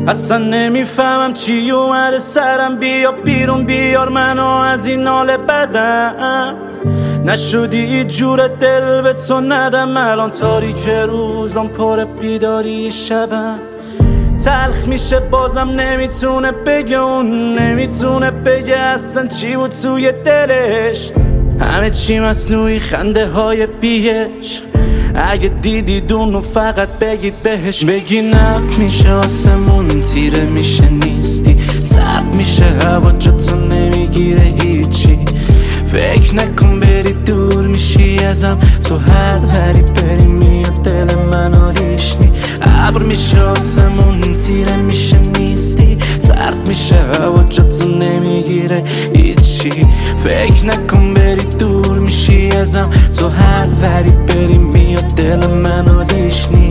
اصلا نمیفهمم چی اومده سرم. بیا بیرون بیار منو از این حال بدم. نشدی جور دل به تو ندم. الان تاریک روزم پر بیداری شبم. تلخ میشه بازم نمیتونه بگه اون. نمیتونه بگه اصلا چی بود توی دلش. همه چی مصنوعی خنده های بیش. اگه دیدید اونو فقط بگید بهش. بگی نب میشه آسمون تیره میشه نیستی. سرد میشه هوا جاتو نمیگیره هیچی. فکر نکن بری دور میشی ازم. تو هر وری بری میاد دل منو ریشنی. ابر میشه آسمون تیره میشه نیستی. سرد میشه هوا جاتو نمیگیره هیچی. فکر نکن بری دور میشی ازم. تو هر وری بری میاد دل منو ریشنی.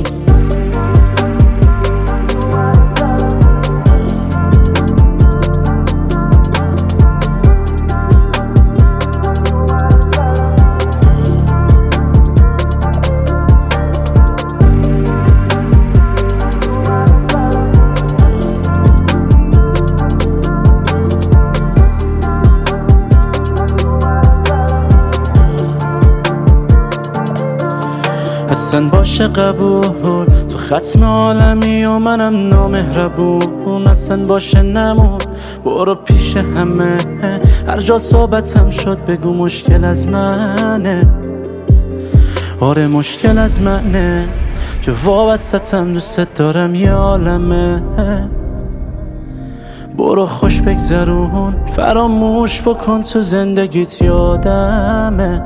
اصلا باشه قبول تو ختم عالمی و منم نامهربون. اصلا باشه نمون برو پیش همه. هر جا صحبتم شد بگو مشکل از منه. آره مشکل از منه که وابستم دوست دارم یه عالمه. برو خوش بگذرون فراموش بکن تو زندگیت یادمه.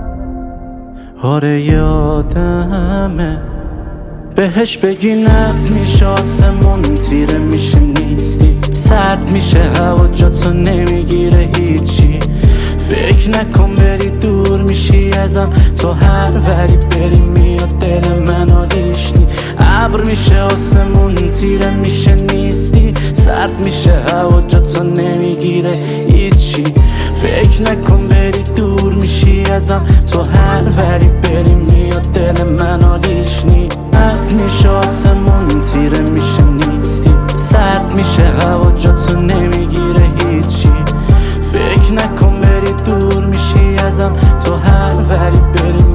آره یادمه. بهش بگی نب میشه آسمون تیره میشه نیستی. سرد میشه هوا جاتو نمیگیره هیچی. فکر نکن بری دور میشی ازم. تو هر وری بری میاد دل منو ریشنی. ابر میشه آسمون تیره میشه نیستی. سرد میشه هوا جاتو نمیگیره هیچی. فکر نکن بری دور میشی ازم. تو هر وری بری میاد دل منو ریشنی. ابر میشه آسمون تیره میشه نیستی. سرد میشه هوا جاتو نمیگیره هیچی. فکر نکن بری دور میشی ازم. تو هر وری بری